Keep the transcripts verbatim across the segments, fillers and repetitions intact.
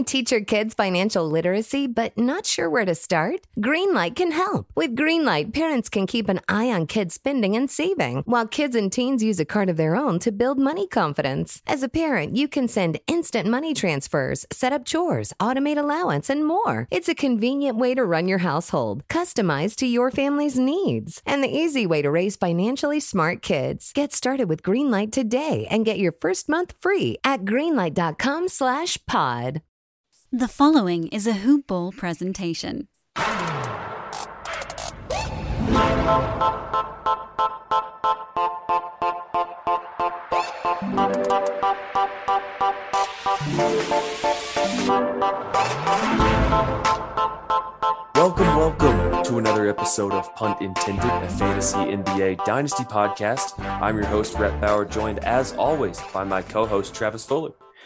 Want to teach your kids financial literacy but not sure where to start? Greenlight can help. With Greenlight, parents can keep an eye on kids' spending and saving, while kids and teens use a card of their own to build money confidence. As a parent, you can send instant money transfers, set up chores, automate allowance, and more. It's a convenient way to run your household, customized to your family's needs, and the easy way to raise financially smart kids. Get started with Greenlight today and get your first month free at greenlight.com slash pod. The following is a Hoop Ball presentation. Welcome, welcome to another episode of Punt Intended, a fantasy N B A dynasty podcast. I'm your host, Rhett Bauer, joined as always by my co-host, Travis Fuller.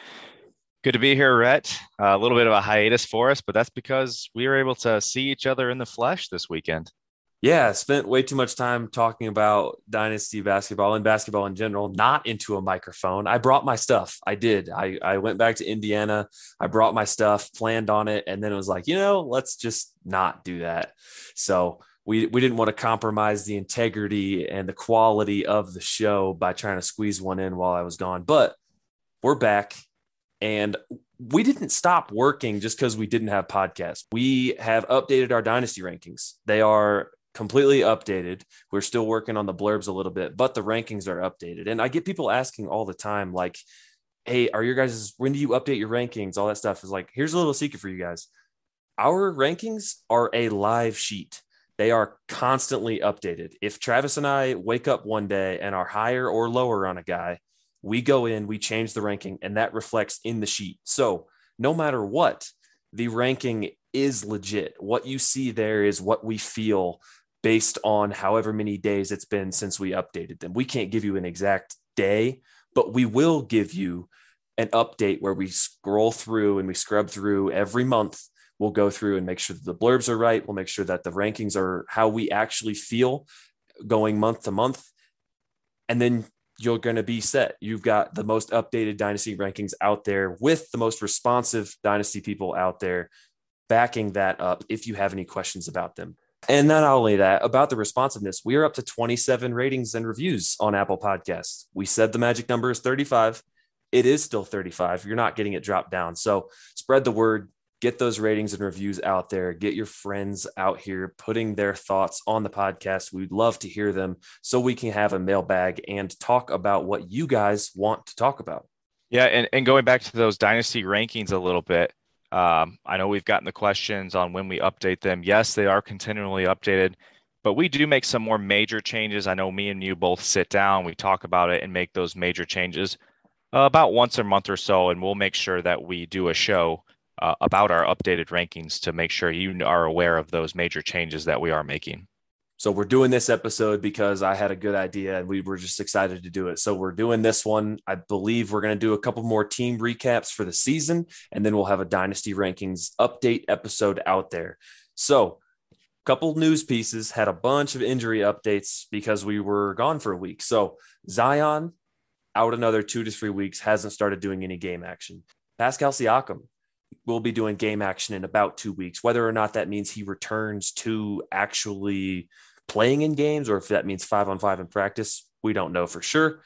Good to be here, Rhett. Uh, a little bit of a hiatus for us, but that's because we were able to see each other in the flesh this weekend. Yeah, spent way too much time talking about dynasty basketball and basketball in general, not into a microphone. I brought my stuff. I did. I, I went back to Indiana. I brought my stuff, planned on it, and then it was like, you know, let's just not do that. So we, we didn't want to compromise the integrity and the quality of the show by trying to squeeze one in while I was gone. But we're back. And we didn't stop working just because we didn't have podcasts. We have updated our dynasty rankings. They are completely updated. We're still working on the blurbs a little bit, but the rankings are updated. And I get people asking all the time, like, hey, are your guys, when do you update your rankings? All that stuff is like, here's a little secret for you guys. Our rankings are a live sheet. They are constantly updated. If Travis and I wake up one day and are higher or lower on a guy, we go in, we change the ranking, and that reflects in the sheet. So no matter what, the ranking is legit. What you see there is what we feel based on however many days it's been since we updated them. We can't give you an exact day, but we will give you an update where we scroll through and we scrub through every month. We'll go through and make sure that the blurbs are right. We'll make sure that the rankings are how we actually feel going month to month. And then you're going to be set. You've got the most updated dynasty rankings out there with the most responsive dynasty people out there backing that up if you have any questions about them. And not only that, about the responsiveness, we are up to twenty-seven ratings and reviews on Apple Podcasts. We said the magic number is thirty-five. It is still thirty-five. You're not getting it dropped down. So spread the word. Get those ratings and reviews out there. Get your friends out here putting their thoughts on the podcast. We'd love to hear them so we can have a mailbag and talk about what you guys want to talk about. Yeah, and, and going back to those dynasty rankings a little bit, um, I know we've gotten the questions on when we update them. Yes, they are continually updated, but we do make some more major changes. I know me and you both sit down, we talk about it and make those major changes uh, about once a month or so, and we'll make sure that we do a show Uh, about our updated rankings to make sure you are aware of those major changes that we are making. So we're doing this episode because I had a good idea and we were just excited to do it. So we're doing this one. I believe we're going to do a couple more team recaps for the season, and then we'll have a dynasty rankings update episode out there. So a couple news pieces, had a bunch of injury updates because we were gone for a week. So Zion out another two to three weeks, hasn't started doing any game action. Pascal Siakam will be doing game action in about two weeks. Whether or not that means he returns to actually playing in games or if that means five on five in practice, we don't know for sure.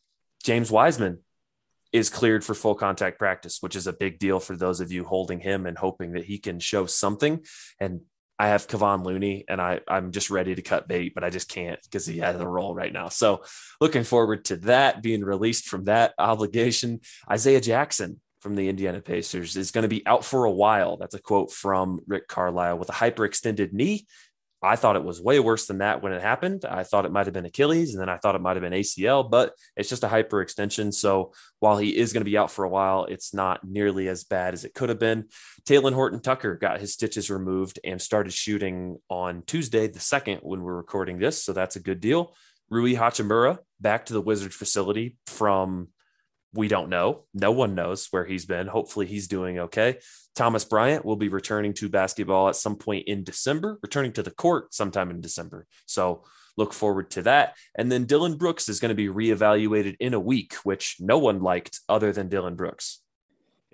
James Wiseman is cleared for full contact practice, which is a big deal for those of you holding him and hoping that he can show something. And I have Kevon Looney and I, I'm just ready to cut bait, but I just can't because he has a role right now. So looking forward to that being released from that obligation. Isaiah Jackson from the Indiana Pacers is going to be out for a while. That's a quote from Rick Carlisle with a hyperextended knee. I thought it was way worse than that when it happened. I thought it might've been Achilles and then I thought it might've been A C L, but it's just a hyperextension. So while he is going to be out for a while, it's not nearly as bad as it could have been. Talen Horton-Tucker got his stitches removed and started shooting on Tuesday, the second, when we're recording this. So that's a good deal. Rui Hachimura back to the Wizards facility from we don't know. No one knows where he's been. Hopefully he's doing okay. Thomas Bryant will be returning to basketball at some point in December, returning to the court sometime in December. So look forward to that. And then Dylan Brooks is going to be reevaluated in a week, which no one liked other than Dylan Brooks.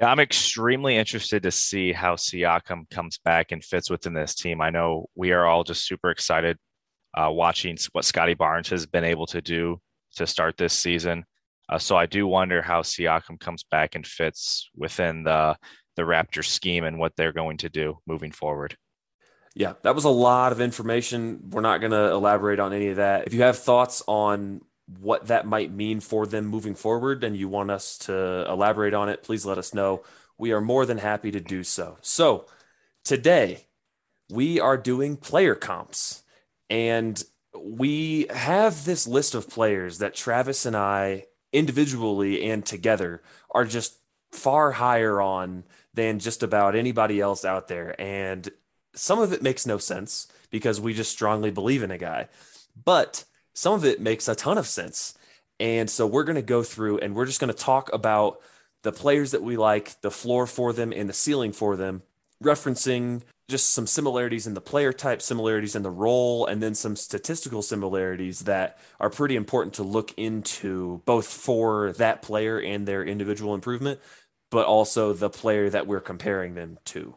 Yeah, I'm extremely interested to see how Siakam comes back and fits within this team. I know we are all just super excited uh, watching what Scotty Barnes has been able to do to start this season. Uh, so I do wonder how Siakam comes back and fits within the the Raptors scheme and what they're going to do moving forward. Yeah, that was a lot of information. We're not going to elaborate on any of that. If you have thoughts on what that might mean for them moving forward and you want us to elaborate on it, please let us know. We are more than happy to do so. So today we are doing player comps, and we have this list of players that Travis and I individually and together are just far higher on than just about anybody else out there. And some of it makes no sense because we just strongly believe in a guy, but some of it makes a ton of sense. And so we're going to go through and we're just going to talk about the players that we like, the floor for them and the ceiling for them, referencing just some similarities in the player type, similarities in the role, and then some statistical similarities that are pretty important to look into both for that player and their individual improvement, but also the player that we're comparing them to.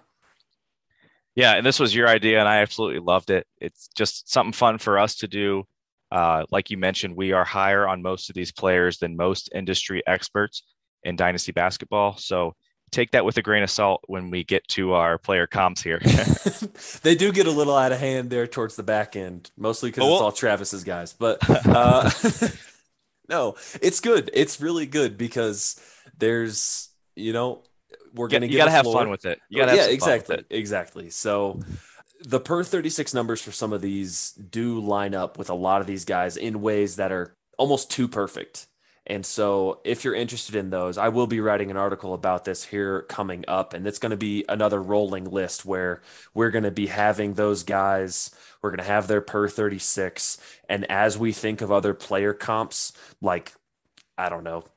Yeah, and this was your idea, and I absolutely loved it. It's just something fun for us to do. Uh, like you mentioned, we are higher on most of these players than most industry experts in Dynasty basketball. So take that with a grain of salt when we get to our player comps here. They do get a little out of hand there towards the back end, mostly because Oh, it's all Travis's guys. But uh, no, it's good. It's really good because there's, you know, we're going to you get got to have floor. fun with it. You got to have Yeah, some exactly. fun with it. Exactly. So the per thirty-six numbers for some of these do line up with a lot of these guys in ways that are almost too perfect. And so if you're interested in those, I will be writing an article about this here coming up. And it's going to be another rolling list where we're going to be having those guys, we're going to have their per thirty-six. And as we think of other player comps, like, I don't know,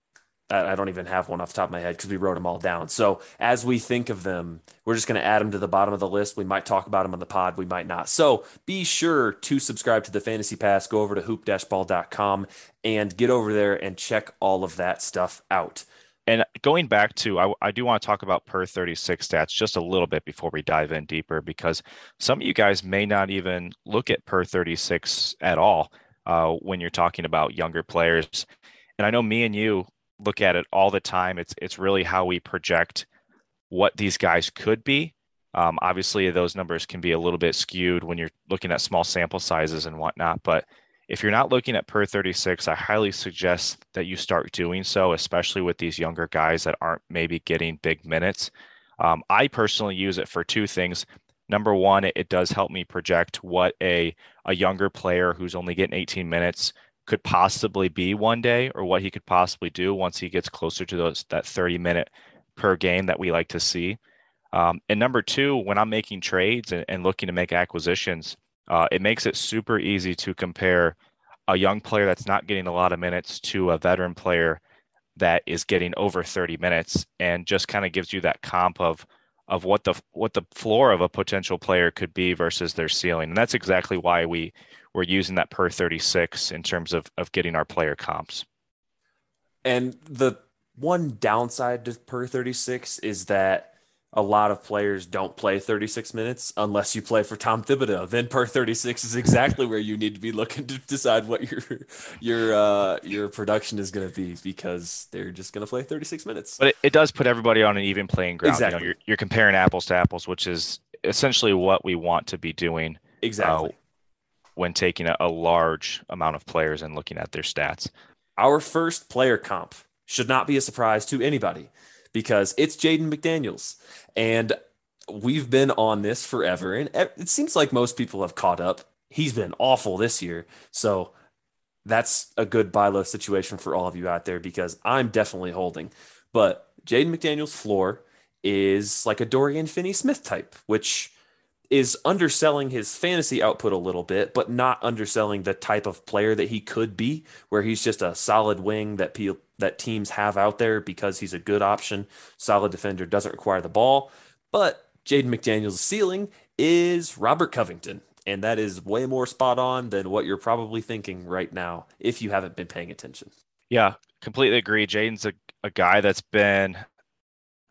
I don't even have one off the top of my head because we wrote them all down. So as we think of them, we're just going to add them to the bottom of the list. We might talk about them on the pod. We might not. So be sure to subscribe to the Fantasy Pass. Go over to hoop dash ball dot com and get over there and check all of that stuff out. And going back to, I, I do want to talk about per thirty-six stats just a little bit before we dive in deeper, because some of you guys may not even look at per thirty-six at all uh, when you're talking about younger players. And I know me and you look at it all the time. It's it's really how we project what these guys could be. Um, obviously, those numbers can be a little bit skewed when you're looking at small sample sizes and whatnot. But if you're not looking at per thirty-six, I highly suggest that you start doing so, especially with these younger guys that aren't maybe getting big minutes. Um, I personally use it for two things. Number one, it, it does help me project what a, a younger player who's only getting eighteen minutes could possibly be one day, or what he could possibly do once he gets closer to those that thirty minute per game that we like to see. Um, and number two, when I'm making trades and, and looking to make acquisitions, uh, it makes it super easy to compare a young player that's not getting a lot of minutes to a veteran player that is getting over thirty minutes, and just kind of gives you that comp of of what the what the floor of a potential player could be versus their ceiling. And that's exactly why we we're using that per thirty-six in terms of of getting our player comps. And the one downside to per thirty-six is that a lot of players don't play thirty-six minutes unless you play for Tom Thibodeau. Then per thirty-six is exactly where you need to be looking to decide what your your uh, your production is going to be, because they're just going to play thirty-six minutes. But it, it does put everybody on an even playing ground. Exactly. You know, you're, you're comparing apples to apples, which is essentially what we want to be doing. Exactly. Uh, when taking a, a large amount of players and looking at their stats. Our first player comp should not be a surprise to anybody, because it's Jaden McDaniels. And we've been on this forever, and it seems like most people have caught up. He's been awful this year. So that's a good buy low situation for all of you out there, because I'm definitely holding. But Jaden McDaniels' floor is like a Dorian Finney-Smith type, which is underselling his fantasy output a little bit, but not underselling the type of player that he could be, where he's just a solid wing that pe- that teams have out there because he's a good option, solid defender, doesn't require the ball. But Jaden McDaniels' ceiling is Robert Covington, and that is way more spot on than what you're probably thinking right now if you haven't been paying attention. Yeah, completely agree. Jaden's a, a guy that's been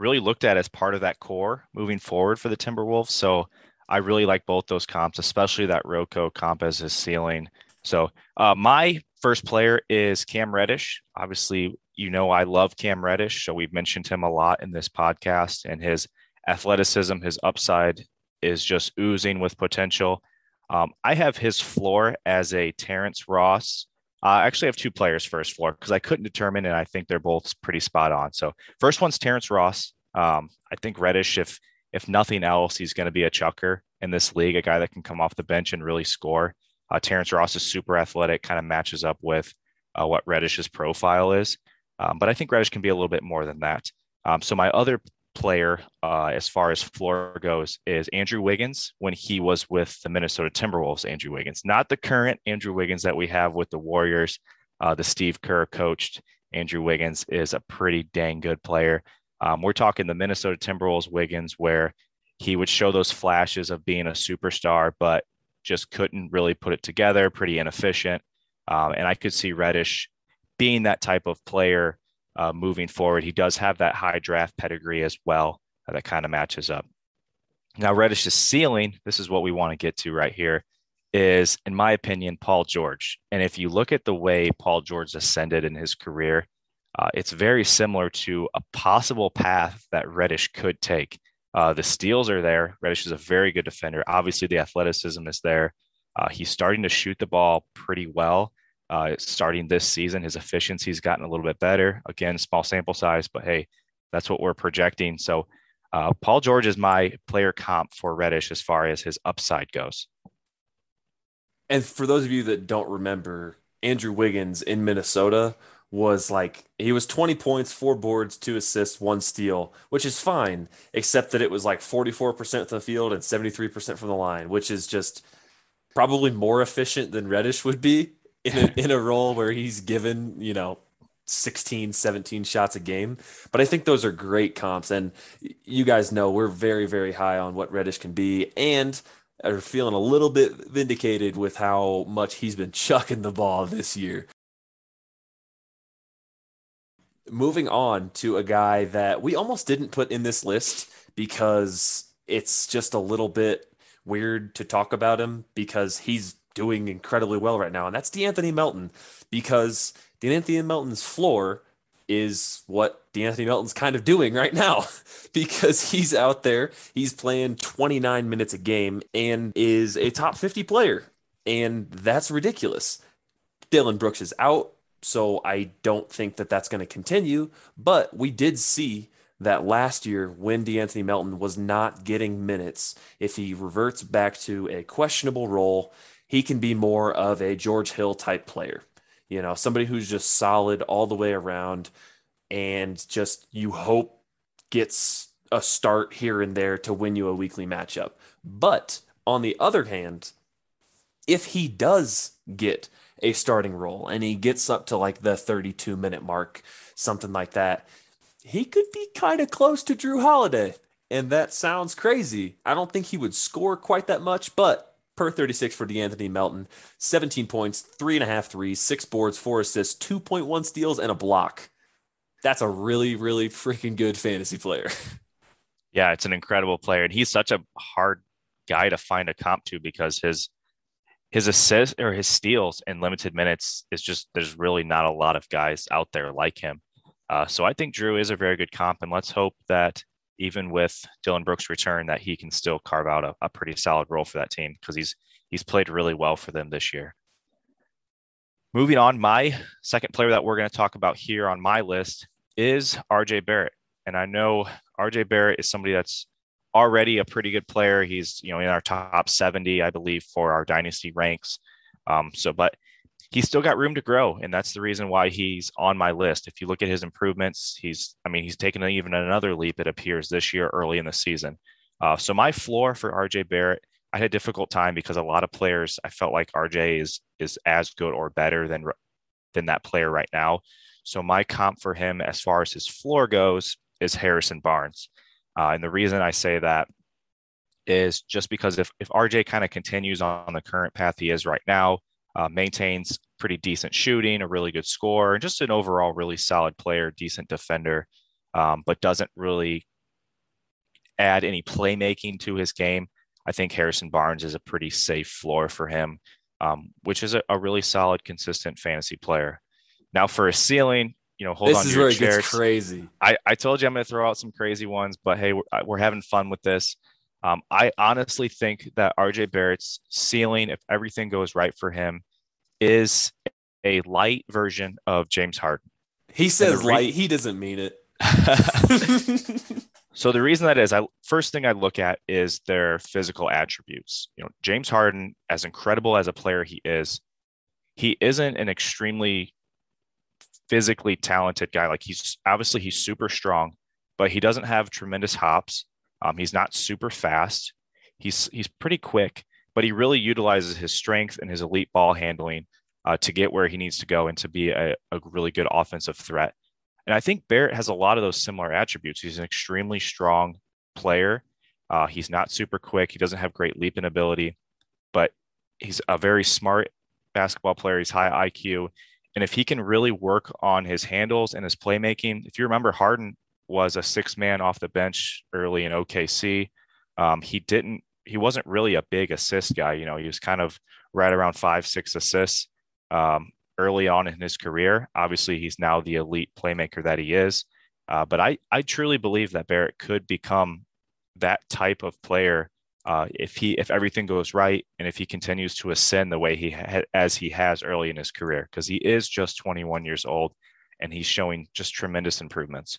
really looked at as part of that core moving forward for the Timberwolves. So I really like both those comps, especially that Rocco comp as his ceiling. So uh, my first player is Cam Reddish. Obviously, you know I love Cam Reddish, so we've mentioned him a lot in this podcast, and his athleticism, his upside is just oozing with potential. Um, I have his floor as a Terrence Ross. Uh, I actually have two players for his floor because I couldn't determine, and I think they're both pretty spot on. So first one's Terrence Ross. Um, I think Reddish, if if nothing else, he's going to be a chucker in this league, a guy that can come off the bench and really score. Uh, Terrence Ross is super athletic, kind of matches up with uh, what Reddish's profile is. Um, but I think Reddish can be a little bit more than that. Um, so my other player, uh, as far as floor goes, is Andrew Wiggins when he was with the Minnesota Timberwolves. Andrew Wiggins, not the current Andrew Wiggins that we have with the Warriors. Uh, the Steve Kerr coached Andrew Wiggins is a pretty dang good player. Um, we're talking the Minnesota Timberwolves Wiggins, where he would show those flashes of being a superstar, but just couldn't really put it together, pretty inefficient. Um, and I could see Reddish being that type of player uh, moving forward. He does have that high draft pedigree as well uh, that kind of matches up. Now, Reddish's ceiling, this is what we want to get to right here, is, in my opinion, Paul George. And if you look at the way Paul George ascended in his career, uh, it's very similar to a possible path that Reddish could take. Uh, the steals are there. Reddish is a very good defender. Obviously, the athleticism is there. Uh, he's starting to shoot the ball pretty well. Uh, starting this season, his efficiency's gotten a little bit better. Again, small sample size, but hey, that's what we're projecting. So uh, Paul George is my player comp for Reddish as far as his upside goes. And for those of you that don't remember, Andrew Wiggins in Minnesota was like, he was twenty points, four boards, two assists, one steal, which is fine, except that it was like forty-four percent from the field and seventy-three percent from the line, which is just probably more efficient than Reddish would be in a, in a role where he's given, you know, sixteen, seventeen shots a game. But I think those are great comps. And you guys know we're very, very high on what Reddish can be, and are feeling a little bit vindicated with how much he's been chucking the ball this year. Moving on to a guy that we almost didn't put in this list because it's just a little bit weird to talk about him because he's doing incredibly well right now. And that's DeAnthony Melton, because DeAnthony Melton's floor is what DeAnthony Melton's kind of doing right now because he's out there, he's playing twenty-nine minutes a game and is a top fifty player. And that's ridiculous. Dillon Brooks is out, so I don't think that that's going to continue. But we did see that last year when DeAnthony Melton was not getting minutes, if he reverts back to a questionable role, he can be more of a George Hill type player. You know, somebody who's just solid all the way around and just you hope gets a start here and there to win you a weekly matchup. But on the other hand, if he does get a starting role and he gets up to like the thirty-two minute mark, something like that, he could be kind of close to Drew Holiday. And that sounds crazy. I don't think he would score quite that much, but per thirty-six for DeAnthony Melton, seventeen points, three and a half threes, six boards, four assists, two point one steals, and a block. That's a really, really freaking good fantasy player. Yeah, it's an incredible player. And he's such a hard guy to find a comp to because his his assists or his steals in limited minutes is just, there's really not a lot of guys out there like him. Uh, so I think Drew is a very good comp, and let's hope that even with Dillon Brooks' return, that he can still carve out a, a pretty solid role for that team because he's he's played really well for them this year. Moving on, my second player that we're going to talk about here on my list is R J Barrett. And I know R J Barrett is somebody that's already a pretty good player. He's, you know, in our top seventy, I believe, for our dynasty ranks. Um, so, but he's still got room to grow, and that's the reason why he's on my list. If you look at his improvements, he's, I mean, he's taken even another leap, it appears, this year early in the season. Uh, so my floor for R J Barrett, I had a difficult time because a lot of players, I felt like R J is is as good or better than than that player right now. So my comp for him, as far as his floor goes, is Harrison Barnes. Uh, and the reason I say that is just because if if R J kind of continues on the current path he is right now, Uh, maintains pretty decent shooting, a really good score, and just an overall really solid player, decent defender, um, but doesn't really add any playmaking to his game, I think Harrison Barnes is a pretty safe floor for him, um, which is a, a really solid, consistent fantasy player. Now for a ceiling, you know, hold this on is to your where it chairs. gets crazy. I, I told you I'm going to throw out some crazy ones, but hey, we're, we're having fun with this. Um, I honestly think that R J Barrett's ceiling, if everything goes right for him, is a light version of James Harden. He says re- light. He doesn't mean it. So the reason that is, I first thing I look at is their physical attributes. You know, James Harden, as incredible as a player he is, he isn't an extremely physically talented guy. Like he's obviously he's super strong, but he doesn't have tremendous hops. Um, he's not super fast. He's he's pretty quick, but he really utilizes his strength and his elite ball handling uh, to get where he needs to go and to be a, a really good offensive threat. And I think Barrett has a lot of those similar attributes. He's an extremely strong player. Uh, he's not super quick. He doesn't have great leaping ability, but he's a very smart basketball player. He's high I Q. And if he can really work on his handles and his playmaking, if you remember, Harden was a six man off the bench early in O K C. Um, he didn't, he wasn't really a big assist guy. You know, he was kind of right around five, six assists. Um, early on in his career. Obviously, he's now the elite playmaker that he is. Uh, but I, I truly believe that Barrett could become that type of player uh, if he if everything goes right and if he continues to ascend the way he ha- as he has early in his career, because he is just twenty-one years old and he's showing just tremendous improvements.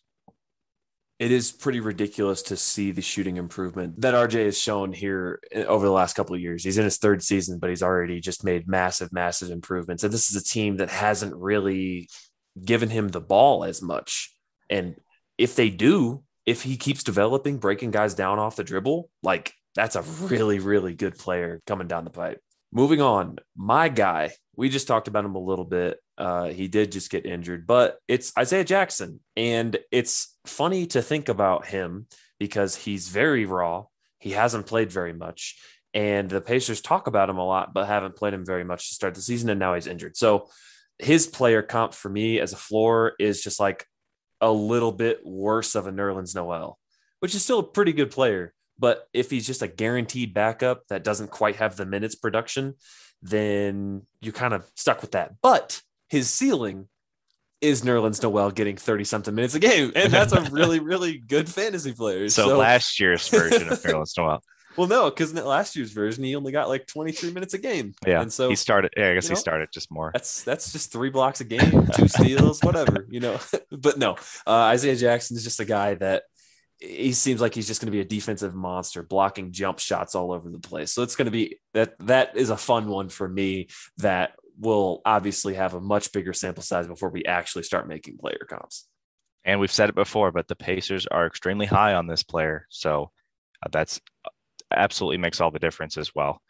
It is pretty ridiculous to see the shooting improvement that R J has shown here over the last couple of years. He's in his third season, but he's already just made massive, massive improvements. And this is a team that hasn't really given him the ball as much. And if they do, if he keeps developing, breaking guys down off the dribble, like that's a really, really good player coming down the pipe. Moving on, my guy, we just talked about him a little bit. Uh, he did just get injured, but it's Isaiah Jackson. And it's funny to think about him because he's very raw. He hasn't played very much. And the Pacers talk about him a lot, but haven't played him very much to start the season. And now he's injured. So his player comp for me as a floor is just like a little bit worse of a Nerlens Noel, which is still a pretty good player. But if he's just a guaranteed backup that doesn't quite have the minutes production, then you're kind of stuck with that. But his ceiling is Nerlens Noel getting thirty something minutes a game. And that's a really, really good fantasy player. So, so last year's version of Nerlens Noel. Well, no, because in last year's version, he only got like twenty-three minutes a game. Yeah. And so he started, yeah, I guess he know, started just more. That's, that's just three blocks a game, two steals, whatever, you know, but no, uh, Isaiah Jackson is just a guy that he seems like he's just going to be a defensive monster, blocking jump shots all over the place. So it's going to be that, that is a fun one for me that will obviously have a much bigger sample size before we actually start making player comps. And we've said it before, but the Pacers are extremely high on this player. So uh, that's absolutely makes all the difference as well.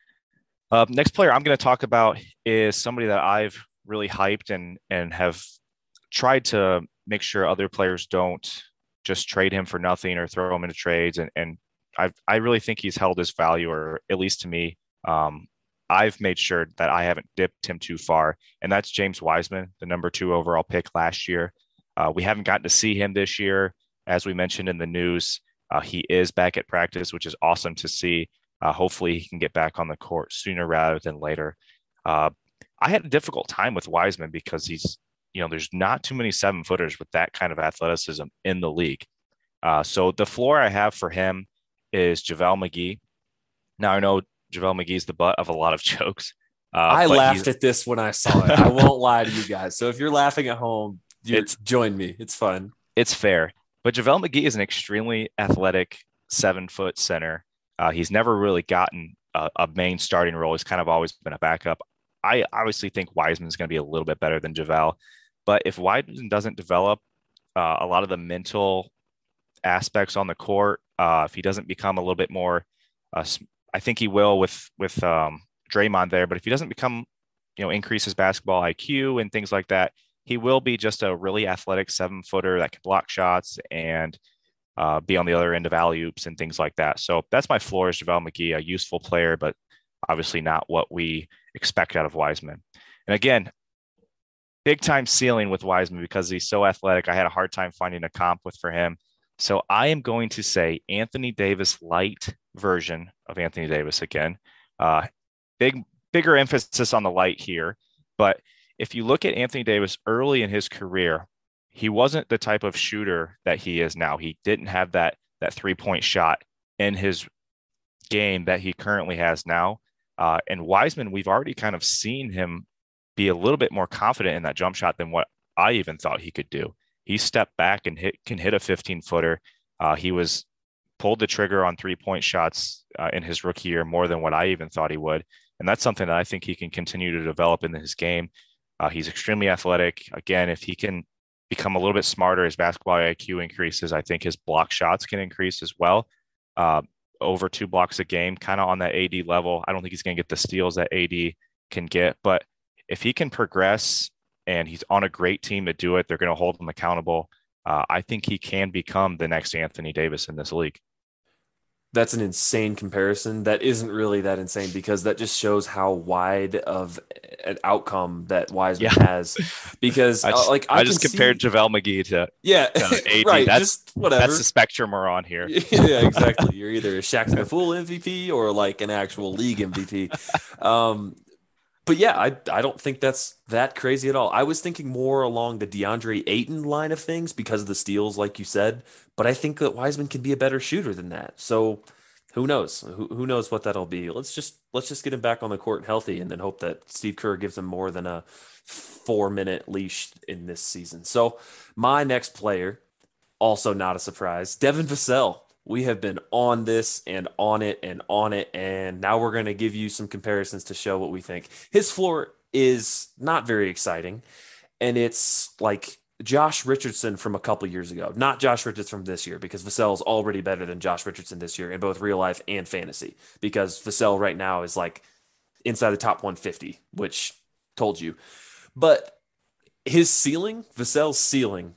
Uh, next player I'm going to talk about is somebody that I've really hyped and, and have tried to make sure other players don't just trade him for nothing or throw him into trades. And, and I I really think he's held his value, or at least to me. Um, I've made sure that I haven't dipped him too far, and that's James Wiseman, the number two overall pick last year. Uh, we haven't gotten to see him this year. As we mentioned in the news, uh, he is back at practice, which is awesome to see. Uh, hopefully he can get back on the court sooner rather than later. Uh, I had a difficult time with Wiseman because he's, you know, there's not too many seven footers with that kind of athleticism in the league. Uh, so the floor I have for him is JaVale McGee. Now I know JaVale McGee is the butt of a lot of jokes. Uh, I laughed at this when I saw it. I won't lie to you guys. So if you're laughing at home, you join me. It's fun. It's fair. But JaVale McGee is an extremely athletic seven foot center. Uh, he's never really gotten a, a main starting role. He's kind of always been a backup. I obviously think Wiseman's going to be a little bit better than JaVale. But if Wiseman doesn't develop uh, a lot of the mental aspects on the court, uh, if he doesn't become a little bit more, uh, I think he will with with um, Draymond there. But if he doesn't become, you know, increase his basketball I Q and things like that, he will be just a really athletic seven footer that can block shots and uh, be on the other end of alley-oops and things like that. So that's my floor is JaVale McGee, a useful player, but obviously not what we expect out of Wiseman. And again, big time ceiling with Wiseman because he's so athletic. I had a hard time finding a comp with for him So I am going to say Anthony Davis light version of Anthony Davis again. Uh, big, bigger emphasis on the light here. But if you look at Anthony Davis early in his career, he wasn't the type of shooter that he is now. He didn't have that that three-point shot in his game that he currently has now. Uh, and Wiseman, we've already kind of seen him be a little bit more confident in that jump shot than what I even thought he could do. He stepped back and hit can hit a fifteen-footer. Uh, he was pulled the trigger on three-point shots uh, in his rookie year more than what I even thought he would. And that's something that I think he can continue to develop in his game. Uh, he's extremely athletic. Again, if he can become a little bit smarter, his basketball I Q increases, I think his block shots can increase as well. Uh, over two blocks a game, kind of on that A D level. I don't think he's going to get the steals that A D can get, but if he can progress and he's on a great team to do it, they're going to hold him accountable. Uh, I think he can become the next Anthony Davis in this league. That's an insane comparison. That isn't really that insane because that just shows how wide of an outcome that Wiseman yeah. has. Because I just, uh, like I, I just compared see... JaVale McGee to yeah, to A D. right. That's just whatever. That's the spectrum we're on here. Yeah, exactly. You're either a Shaq the Fool M V P or like an actual league M V P. Um, But yeah, I I don't think that's that crazy at all. I was thinking more along the DeAndre Ayton line of things because of the steals, like you said. But I think that Wiseman can be a better shooter than that. So who knows? Who who knows what that'll be? Let's just let's just get him back on the court healthy, and then hope that Steve Kerr gives him more than a four minute leash in this season. So my next player, also not a surprise, Devin Vassell. We have been on this and on it and on it, and now we're going to give you some comparisons to show what we think. His floor is not very exciting, and it's like Josh Richardson from a couple years ago, not Josh Richardson from this year, because Vassell is already better than Josh Richardson this year in both real life and fantasy, because Vassell right now is like inside the top one fifty, which told you. But his ceiling, Vassell's ceiling,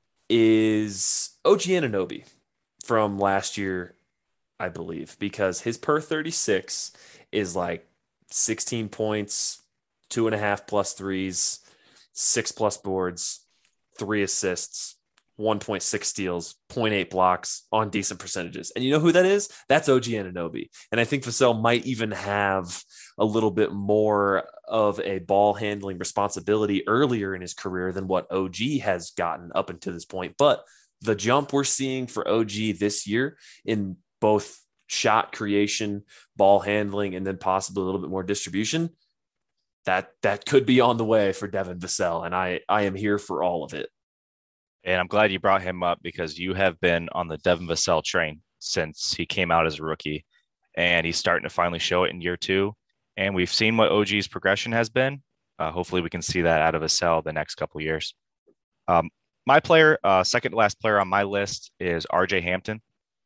is O G Anunoby from last year, I believe, because his per thirty-six is like sixteen points, two and a half plus threes, six plus boards, three assists, one point six steals, zero point eight blocks on decent percentages. And you know who that is? That's O G Anunoby. And I think Vassell might even have a little bit more of a ball handling responsibility earlier in his career than what O G has gotten up until this point. But the jump we're seeing for O G this year in both shot creation, ball handling, and then possibly a little bit more distribution, that that could be on the way for Devin Vassell. And I, I am here for all of it. And I'm glad you brought him up because you have been on the Devin Vassell train since he came out as a rookie, and he's starting to finally show it in year two. And we've seen what O G's progression has been. Uh, hopefully we can see that out of Vassell the next couple of years. Um, My player, uh, second to last player on my list is R J Hampton.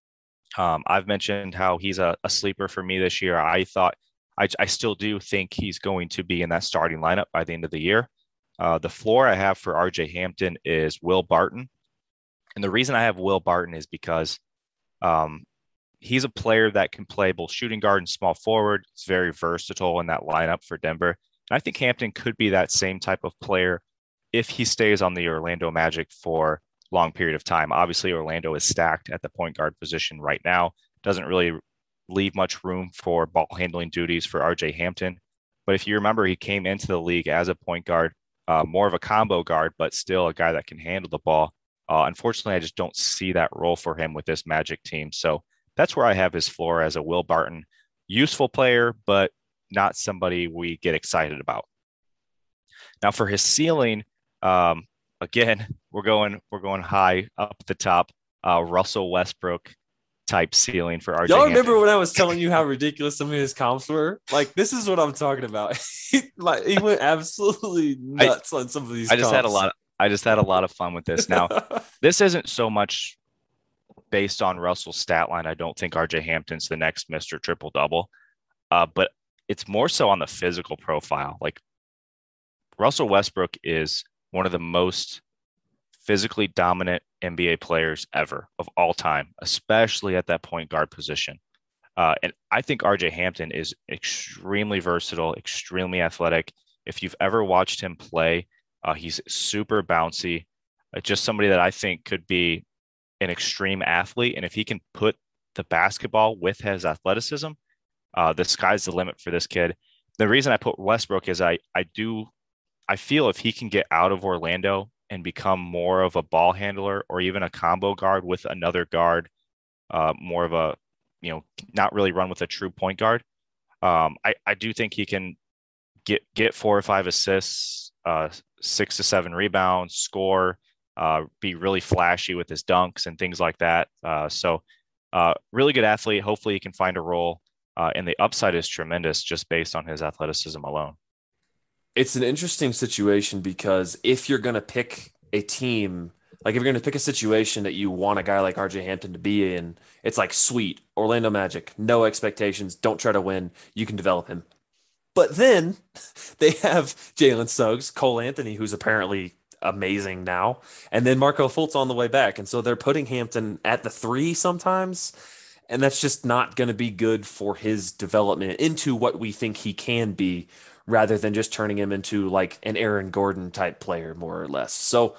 Um, I've mentioned how he's a, a sleeper for me this year. I thought, I, I still do think he's going to be in that starting lineup by the end of the year. Uh, the floor I have for R J Hampton is Will Barton. And the reason I have Will Barton is because um, he's a player that can play both shooting guard and small forward. It's very versatile in that lineup for Denver. And I think Hampton could be that same type of player if he stays on the Orlando Magic for a long period of time. Obviously, Orlando is stacked at the point guard position right now. Doesn't really leave much room for ball handling duties for R J Hampton. But if you remember, he came into the league as a point guard, uh, more of a combo guard, but still a guy that can handle the ball. Uh, unfortunately, I just don't see that role for him with this Magic team. So that's where I have his floor as a Will Barton. Useful player, but not somebody we get excited about. Now for his ceiling, Um, again, we're going we're going high up the top. Uh, Russell Westbrook type ceiling for R J. Y'all Hampton. remember when I was telling you how ridiculous some of his comps were? Like, this is what I'm talking about. Like, he went absolutely nuts I, on some of these. I just comps. had a lot. Of, I just had a lot of fun with this. Now, this isn't so much based on Russell's stat line. I don't think R J Hampton's the next Mister Triple Double, uh, but it's more so on the physical profile. Like, Russell Westbrook is one of the most physically dominant N B A players ever of all time, especially at that point guard position. Uh, and I think R J Hampton is extremely versatile, extremely athletic. If you've ever watched him play, uh, he's super bouncy. Uh, just somebody that I think could be an extreme athlete. And if he can put the basketball with his athleticism, uh, the sky's the limit for this kid. The reason I put Westbrook is I, I do, I feel if he can get out of Orlando and become more of a ball handler or even a combo guard with another guard, uh, more of a, you know, not really run with a true point guard. Um, I, I do think he can get, get four or five assists, uh, six to seven rebounds, score, uh, be really flashy with his dunks and things like that. Uh, so uh, really good athlete. Hopefully he can find a role, uh, and the upside is tremendous just based on his athleticism alone. It's an interesting situation because if you're going to pick a team, like if you're going to pick a situation that you want a guy like R J Hampton to be in, it's like, sweet, Orlando Magic, no expectations, don't try to win, you can develop him. But then they have Jalen Suggs, Cole Anthony, who's apparently amazing now, and then Marco Fultz on the way back. And so they're putting Hampton at the three sometimes, and that's just not going to be good for his development into what we think he can be, rather than just turning him into like an Aaron Gordon type player, more or less. So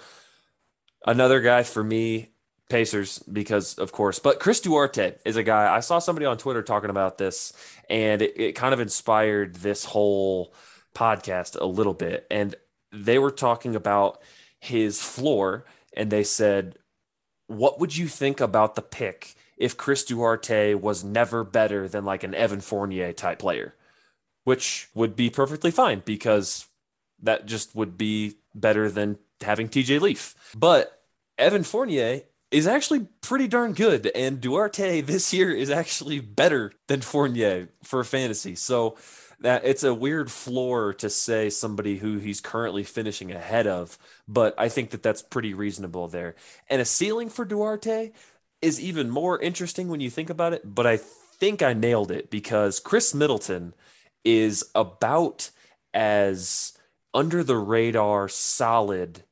another guy for me, Pacers, because of course, but Chris Duarte is a guy, I saw somebody on Twitter talking about this, and it, it kind of inspired this whole podcast a little bit. And they were talking about his floor, and they said, what would you think about the pick if Chris Duarte was never better than like an Evan Fournier type player? Which would be perfectly fine because that just would be better than having T J Leaf. But Evan Fournier is actually pretty darn good, and Duarte this year is actually better than Fournier for fantasy. So that it's a weird floor to say somebody who he's currently finishing ahead of, but I think that that's pretty reasonable there. And a ceiling for Duarte is even more interesting when you think about it, but I think I nailed it because Chris Middleton is about as under the radar solid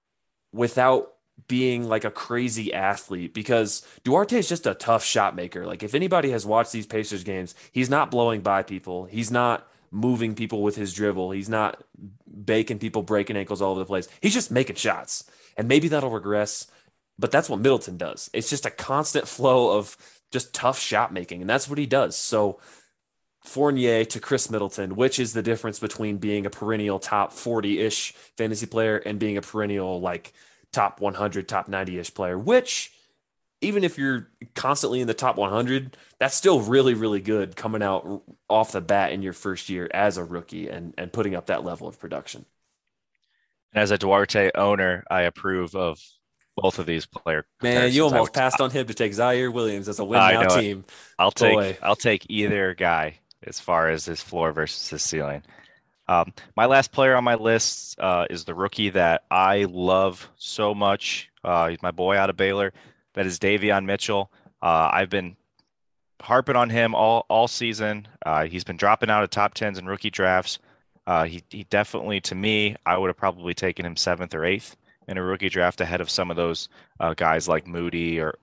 without being like a crazy athlete, because Duarte is just a tough shot maker. Like if anybody has watched these Pacers games, he's not blowing by people. He's not moving people with his dribble. He's not baking people, breaking ankles all over the place. He's just making shots, and maybe that'll regress, but that's what Middleton does. It's just a constant flow of just tough shot making, and that's what he does. So Fournier to Chris Middleton, which is the difference between being a perennial top forty-ish fantasy player and being a perennial like top one hundred, top ninety-ish player, which even if you're constantly in the top one hundred, that's still really, really good coming out off the bat in your first year as a rookie and, and putting up that level of production. And as a Duarte owner, I approve of both of these player. Man, you almost passed on him to take Zaire Williams as a win now team. It. I'll take Boy. I'll take either guy as far as his floor versus his ceiling. Um, my last player on my list uh, is the rookie that I love so much. Uh, he's my boy out of Baylor. That is Davion Mitchell. Uh, I've been harping on him all all season. Uh, he's been dropping out of top tens and rookie drafts. Uh, he he definitely, to me, I would have probably taken him seventh or eighth in a rookie draft ahead of some of those uh, guys like Moody or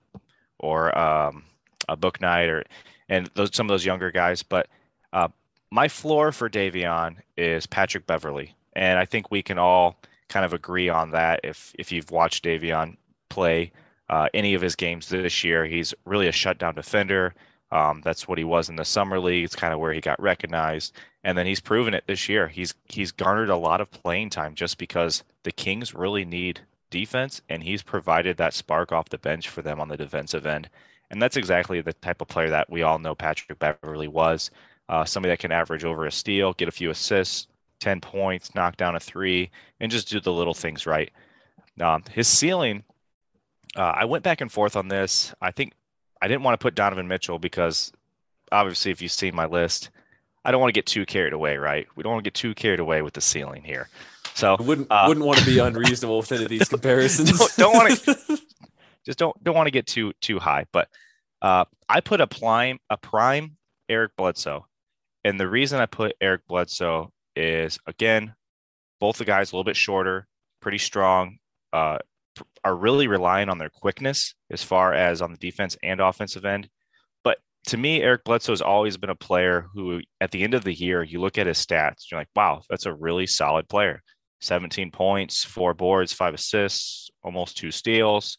or um, a Book Knight or and those some of those younger guys. But uh, my floor for Davion is Patrick Beverley, and I think we can all kind of agree on that. If if you've watched Davion play uh, any of his games this year, he's really a shutdown defender. Um, that's what he was in the summer league. It's kind of where he got recognized, and then he's proven it this year. He's he's garnered a lot of playing time just because the Kings really need defense, and he's provided that spark off the bench for them on the defensive end. And that's exactly the type of player that we all know Patrick Beverley was. Uh, somebody that can average over a steal, get a few assists, ten points, knock down a three, and just do the little things right. Um, his ceiling, uh, I went back and forth on this. I think I didn't want to put Donovan Mitchell because obviously if you've seen my list, I don't want to get too carried away, right? We don't want to get too carried away with the ceiling here. So I wouldn't uh, wouldn't want to be unreasonable with any of these comparisons. don't, don't want to just don't don't want to get too too high. But uh, I put a prime a prime Eric Bledsoe. And the reason I put Eric Bledsoe is, again, both the guys a little bit shorter, pretty strong, uh, are really relying on their quickness as far as on the defense and offensive end. But to me, Eric Bledsoe has always been a player who, at the end of the year, you look at his stats, you're like, wow, that's a really solid player. seventeen points, four boards, five assists, almost two steals.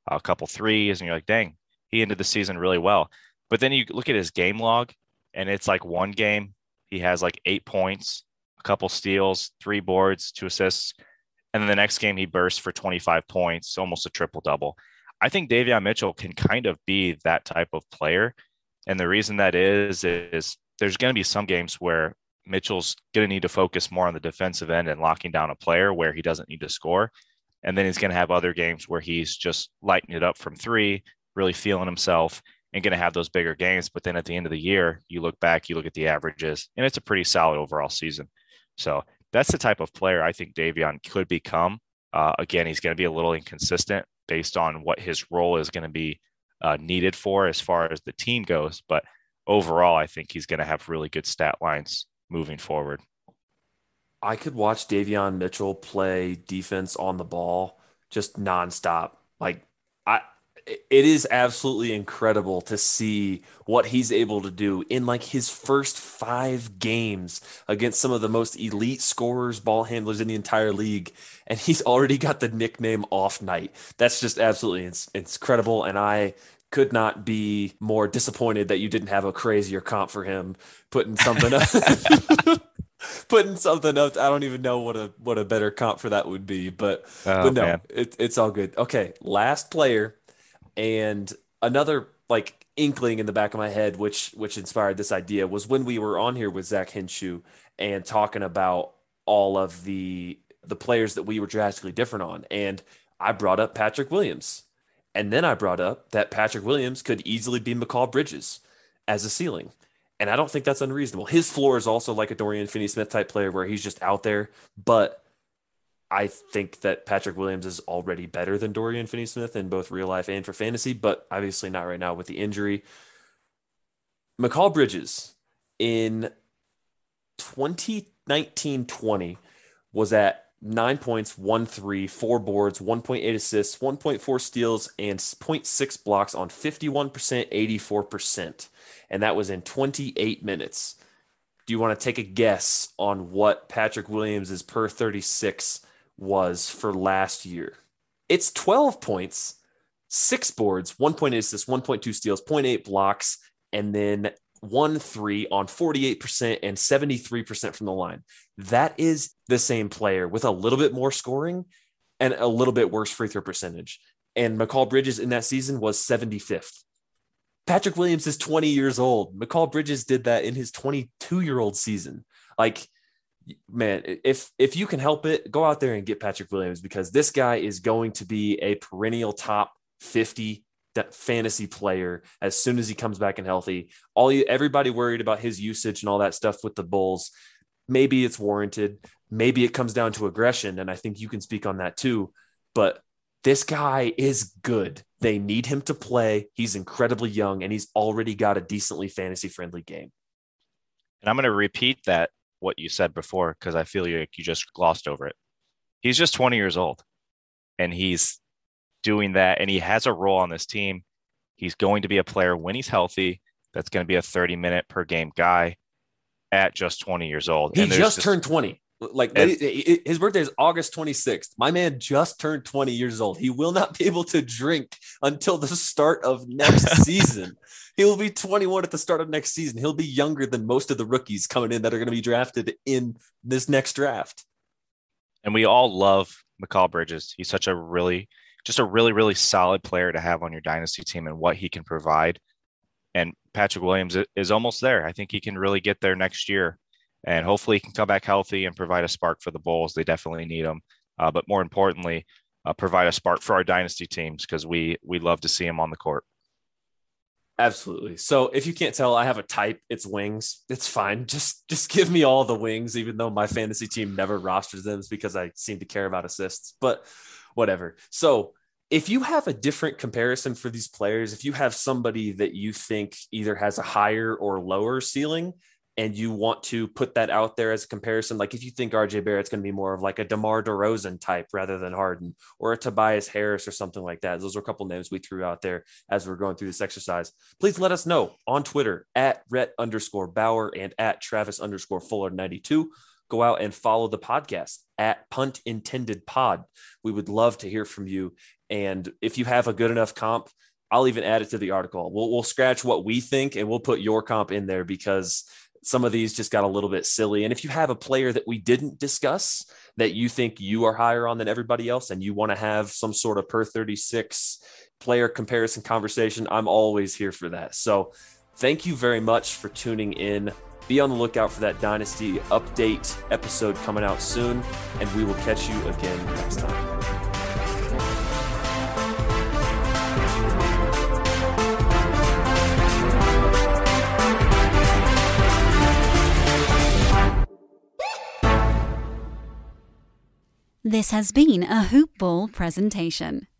a couple threes, and you're like, dang, he ended the season really well. But then you look at his game log, and it's like one game, he has like eight points, a couple steals, three boards, two assists. And then the next game, he bursts for twenty-five points, almost a triple double. I think Davion Mitchell can kind of be that type of player. And the reason that is, is there's going to be some games where Mitchell's going to need to focus more on the defensive end and locking down a player where he doesn't need to score. And then he's going to have other games where he's just lighting it up from three, really feeling himself, and going to have those bigger games. But then at the end of the year, you look back, you look at the averages, and it's a pretty solid overall season. So that's the type of player I think Davion could become. Uh, again, he's going to be a little inconsistent based on what his role is going to be uh, needed for as far as the team goes. But overall, I think he's going to have really good stat lines moving forward. I could watch Davion Mitchell play defense on the ball just nonstop. Like I, it is absolutely incredible to see what he's able to do in like his first five games against some of the most elite scorers, ball handlers in the entire league. And he's already got the nickname Off Night. That's just absolutely it's, it's incredible. And I could not be more disappointed that you didn't have a crazier comp for him, putting something up. Putting something up, I don't even know what a what a better comp for that would be, but Oh, but no, man. it, it's all good. Okay, last player, and another like inkling in the back of my head, which which inspired this idea, was when we were on here with Zach Hinshu and talking about all of the the players that we were drastically different on, and I brought up Patrick Williams, and then I brought up that Patrick Williams could easily be McCall Bridges as a ceiling. And I don't think that's unreasonable. His floor is also like a Dorian Finney-Smith type player where he's just out there. But I think that Patrick Williams is already better than Dorian Finney-Smith in both real life and for fantasy, but obviously not right now with the injury. McCall Bridges in twenty nineteen twenty was at nine points, one three, four boards, one point eight assists, one point four steals, and zero point six blocks on fifty-one percent, eighty-four percent. And that was in twenty-eight minutes. Do you want to take a guess on what Patrick Williams' per thirty-six was for last year? It's twelve points, six boards, one point eight assists, one point two steals, zero point eight blocks, and then one three on forty-eight percent and seventy-three percent from the line. That is the same player with a little bit more scoring and a little bit worse free throw percentage. And McCall Bridges in that season was seventy-fifth. Patrick Williams is twenty years old. McCall Bridges did that in his twenty-two-year-old season. Like, man, if if you can help it, go out there and get Patrick Williams, because this guy is going to be a perennial top fifty fantasy player as soon as he comes back and healthy. All you, everybody worried about his usage and all that stuff with the Bulls. Maybe it's warranted. Maybe it comes down to aggression, and I think you can speak on that too. But this guy is good. They need him to play. He's incredibly young, and he's already got a decently fantasy-friendly game. And I'm going to repeat that, what you said before, because I feel like you just glossed over it. He's just twenty years old, and he's doing that, and he has a role on this team. He's going to be a player when he's healthy that's going to be a thirty minute per game guy at just twenty years old. He and just this, turned twenty. Like, and, his birthday is August twenty-sixth. My man just turned twenty years old. He will not be able to drink until the start of next season. He will be twenty-one at the start of next season. He'll be younger than most of the rookies coming in that are going to be drafted in this next draft. And we all love McCall Bridges. He's such a really, just a really, really solid player to have on your dynasty team and what he can provide. And Patrick Williams is almost there. I think he can really get there next year. And hopefully he can come back healthy and provide a spark for the Bulls. They definitely need him. Uh, but more importantly, uh, provide a spark for our dynasty teams, because we we love to see him on the court. Absolutely. So if you can't tell, I have a type. It's wings. It's fine. Just just give me all the wings, even though my fantasy team never rosters them, because I seem to care about assists. But whatever. So if you have a different comparison for these players, if you have somebody that you think either has a higher or lower ceiling, and you want to put that out there as a comparison, like if you think R J Barrett's going to be more of like a DeMar DeRozan type rather than Harden, or a Tobias Harris or something like that. Those are a couple names we threw out there as we're going through this exercise. Please let us know on Twitter at Rhett underscore Bauer and at Travis underscore Fuller ninety-two. Go out and follow the podcast at Punt Intended Pod. We would love to hear from you. And if you have a good enough comp, I'll even add it to the article. We'll, we'll scratch what we think and we'll put your comp in there because some of these just got a little bit silly. And if you have a player that we didn't discuss that you think you are higher on than everybody else and you want to have some sort of per thirty-six player comparison conversation, I'm always here for that. So thank you very much for tuning in. Be on the lookout for that Dynasty update episode coming out soon, and we will catch you again next time. This has been a Hoop Ball presentation.